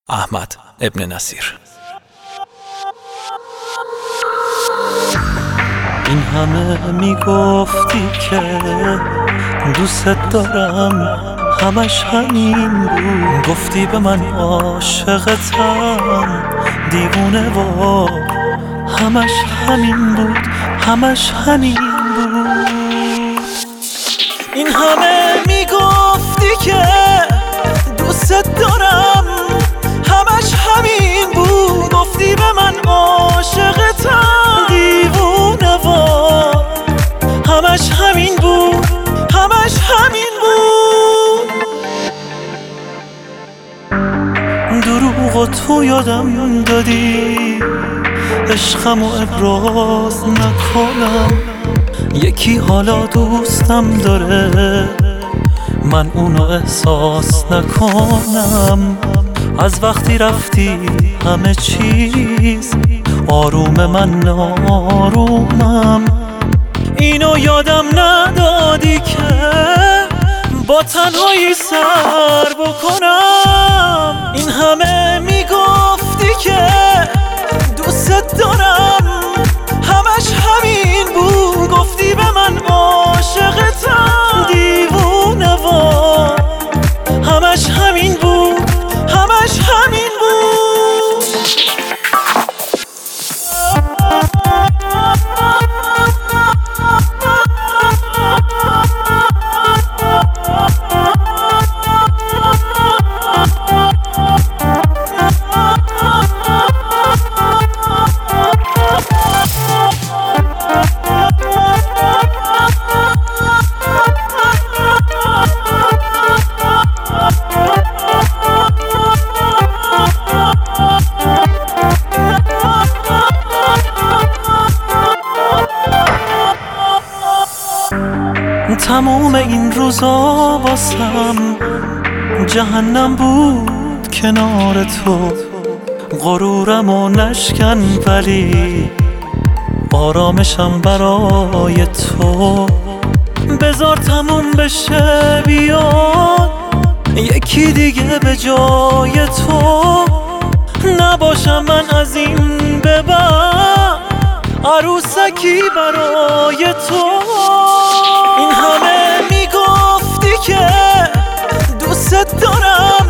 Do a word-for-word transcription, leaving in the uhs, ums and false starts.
احمد ابن نصیر. این همه میگفتی که دوست دارم، همش همین بود. گفتی به من عاشقتم، دیوونه و همش همین بود، همش همین بود. این همه میگفتی که دوست دارم، همش همین بود. گفتی به من عاشقتم، دیوونه و همش همین بود، همش همین بود. دروغ و تو یادم دادی، عشقم و ابراز نکنم. یکی حالا دوستم داره، من اونو احساس نکنم. از وقتی رفتی همه چیز آروم، من آرومم. اینو یادم ندادی که با تنهایی سر بکنم. این همه میگفتی که دوست دارم، همش همین بود. گفتی به من عاشقتم، دیوونه و همش همین بود، همش همین بود. تموم این روزا واسم جهنم بود کنار تو. غرورمو نشکن ولی آرامشم برای تو. بذار تموم بشه بیاد یکی دیگه به جای تو. نباشم من از این به بعد عروسکی برای تو. این همه میگفتی که دوست دارم،